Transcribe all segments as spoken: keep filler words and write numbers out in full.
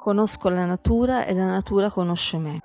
Conosco la natura e la natura conosce me.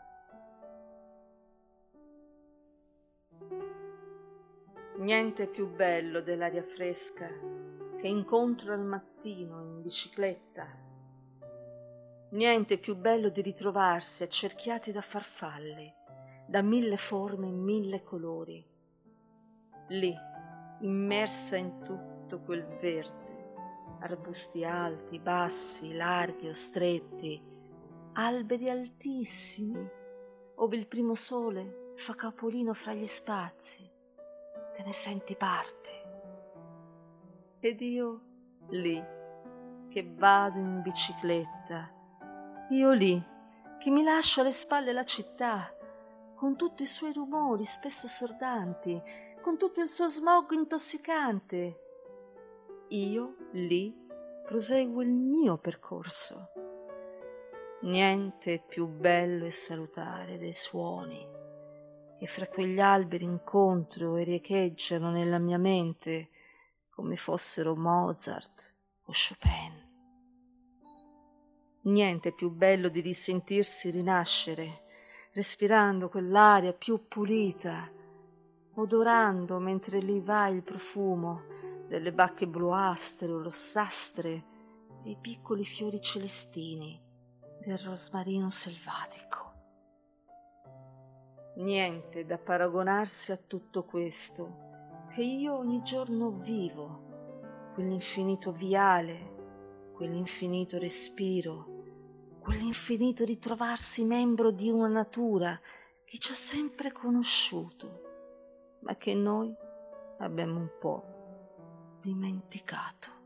Niente più bello dell'aria fresca che incontro al mattino in bicicletta. Niente più bello di ritrovarsi accerchiati da farfalle, da mille forme e mille colori. Lì, immersa in tutto quel verde, arbusti alti, bassi, larghi o stretti, alberi altissimi, ove il primo sole fa capolino fra gli spazi, te ne senti parte. Ed io lì, che vado in bicicletta, io lì, che mi lascio alle spalle la città, con tutti i suoi rumori spesso assordanti, con tutto il suo smog intossicante. Io lì proseguo il mio percorso. Niente più bello e salutare dei suoni che fra quegli alberi incontro e riecheggiano nella mia mente come fossero Mozart o Chopin. Niente più bello di risentirsi rinascere, respirando quell'aria più pulita, odorando mentre lì va il profumo delle bacche bluastre o rossastre, dei piccoli fiori celestini, del rosmarino selvatico. Niente da paragonarsi a tutto questo che io ogni giorno vivo, quell'infinito viale, quell'infinito respiro, quell'infinito ritrovarsi membro di una natura che ci ha sempre conosciuto, ma che noi abbiamo un po' dimenticato.